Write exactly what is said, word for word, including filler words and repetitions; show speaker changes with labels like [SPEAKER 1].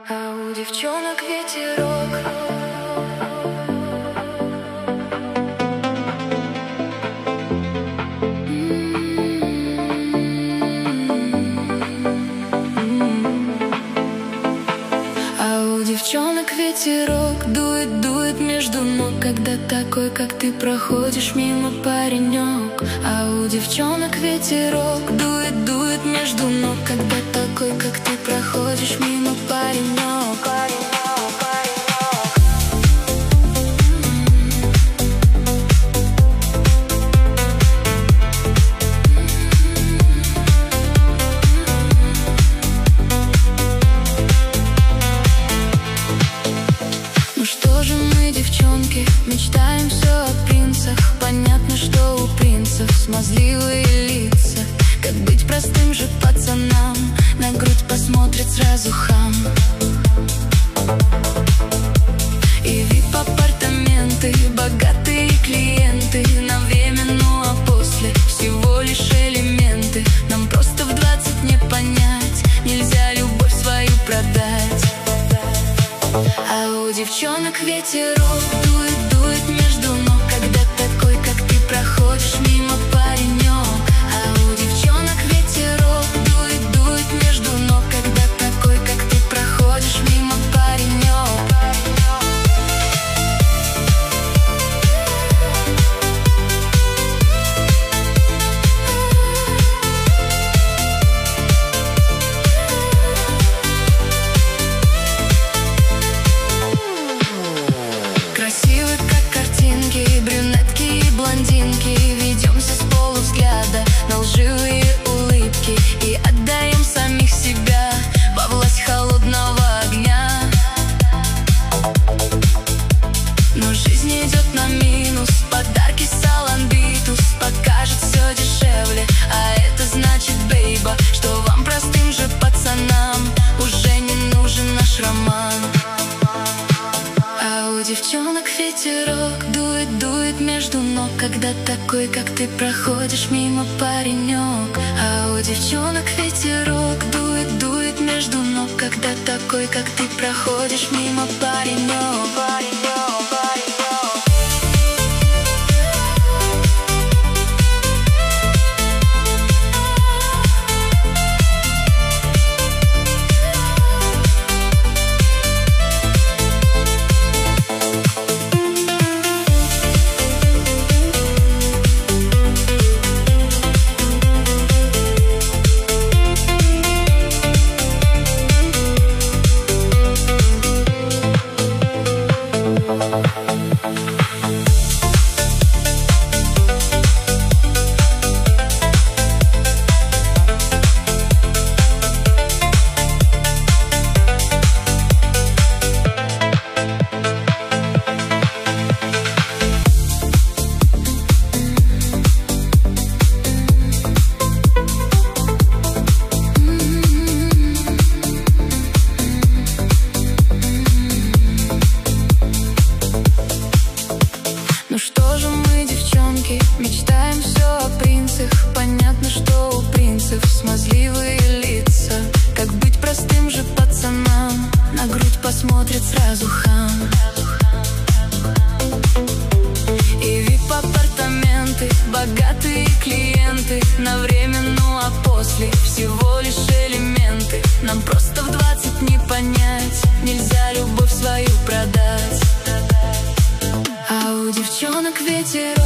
[SPEAKER 1] А у девчонок ветерок. А у девчонок ветерок дует, дует между ног, когда такой, как ты, проходишь мимо, паренек. А у девчонок ветерок дует, дует между ног, когда такой, как ты, проходишь мимо, паренек. Ну что же мы, девчонки, мечтаем все о принцах. Понятно, что у принцев смазливые лица. Как быть простым же пацанам? На грудь посмотрит сразу хам. И вип-апартаменты, богатые клиенты. На время, ну а после всего лишь элементы. Нам просто в двадцать не понять, нельзя любовь свою продать. А у девчонок ветерок дует, дует между ног, когда такой, как ты, проходишь мимо, паренек. А у девчонок ветерок дует, дует между ног, когда такой, как ты, проходишь мимо, паренек. Красивы, как картинки, брюнетки и блондинки. Ведемся с полувзгляда на лживые улыбки и отдаем самих себя во власть холодного огня. Но жизнь идет на минус, подарки саланбитус покажет все дешевле. А это значит, бейба, что вам, простым же пацанам, уже не нужен наш роман. А у девчонок ветерок дует, дует между ног, когда такой, как ты, проходишь мимо, паренек. А у девчонок ветерок дует, дует между ног, когда такой, как ты, проходишь мимо, паренек. Паренек, паренек. Ну что же мы, девчонки, мечтаем все о принцах. Понятно, что у принцев смазливые лица. Как быть простым же пацанам? На грудь посмотрит сразу хам. И вип-апартаменты, богатые клиенты. На время, ну а после всего лишь элементы. Нам просто в двадцать не понять, нельзя любовь свою продать. А у девчонок ветер